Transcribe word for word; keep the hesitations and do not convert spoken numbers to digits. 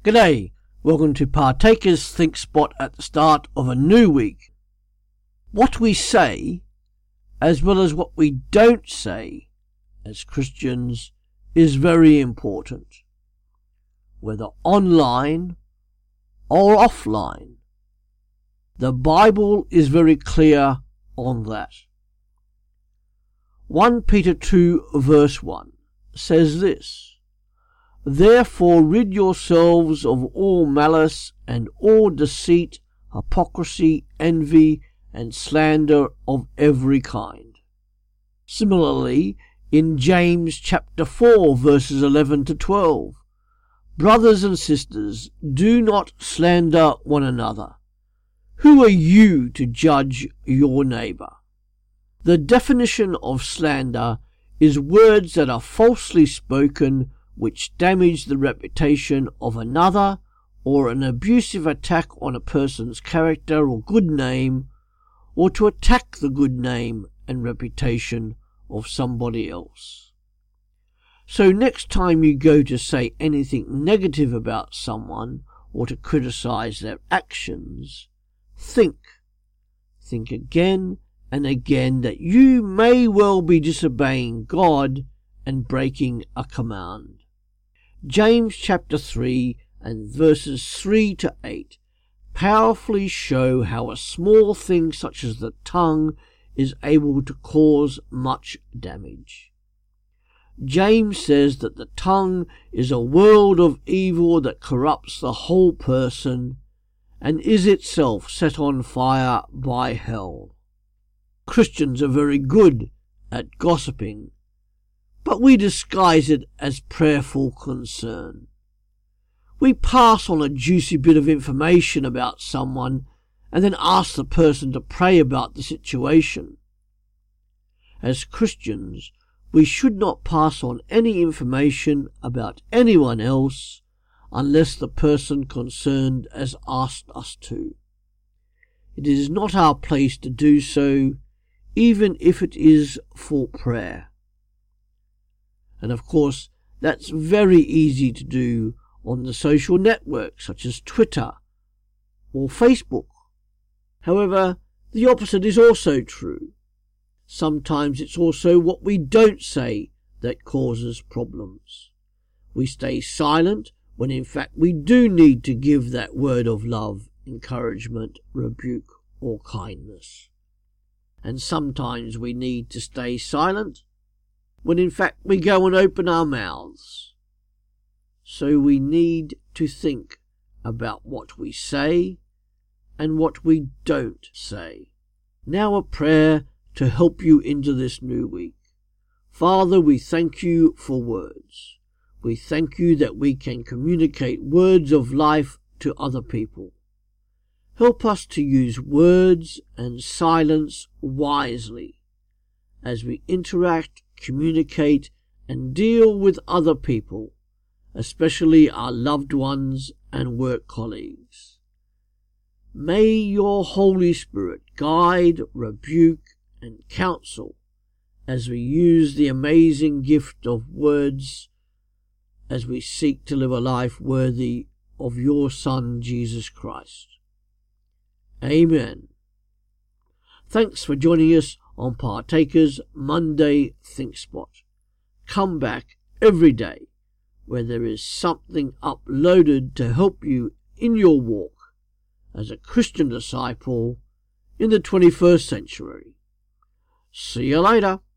G'day, welcome to Partakers Think Spot at the start of a new week. What we say, as well as what we don't say as Christians, is very important, whether online or offline. The Bible is very clear on that. First Peter two verse one says this: Therefore rid yourselves of all malice and all deceit, hypocrisy, envy, and slander of every kind. Similarly, in James chapter four verses eleven to twelve, Brothers and sisters, do not slander one another. Who are you to judge your neighbour? The definition of slander is words that are falsely spoken which damage the reputation of another, or an abusive attack on a person's character or good name, or to attack the good name and reputation of somebody else. So next time you go to say anything negative about someone or to criticize their actions, think. Think again and again that you may well be disobeying God and breaking a command. James chapter three and verses three to eight powerfully show how a small thing such as the tongue is able to cause much damage. James says that the tongue is a world of evil that corrupts the whole person and is itself set on fire by hell. Christians are very good at gossiping, but we disguise it as prayerful concern. We pass on a juicy bit of information about someone and then ask the person to pray about the situation. As Christians, we should not pass on any information about anyone else unless the person concerned has asked us to. It is not our place to do so, even if it is for prayer. And of course, that's very easy to do on the social networks such as Twitter or Facebook. However, the opposite is also true. Sometimes it's also what we don't say that causes problems. We stay silent when in fact we do need to give that word of love, encouragement, rebuke, or kindness. And sometimes we need to stay silent when in fact we go and open our mouths. So we need to think about what we say and what we don't say. Now a prayer to help you into this new week. Father, we thank you for words. We thank you that we can communicate words of life to other people. Help us to use words and silence wisely as we interact, communicate, and deal with other people, especially our loved ones and work colleagues. May your Holy Spirit guide, rebuke, and counsel as we use the amazing gift of words as we seek to live a life worthy of your Son, Jesus Christ. Amen. Thanks for joining us on Partakers Monday Think Spot. Come back every day where there is something uploaded to help you in your walk as a Christian disciple in the twenty-first century. See you later.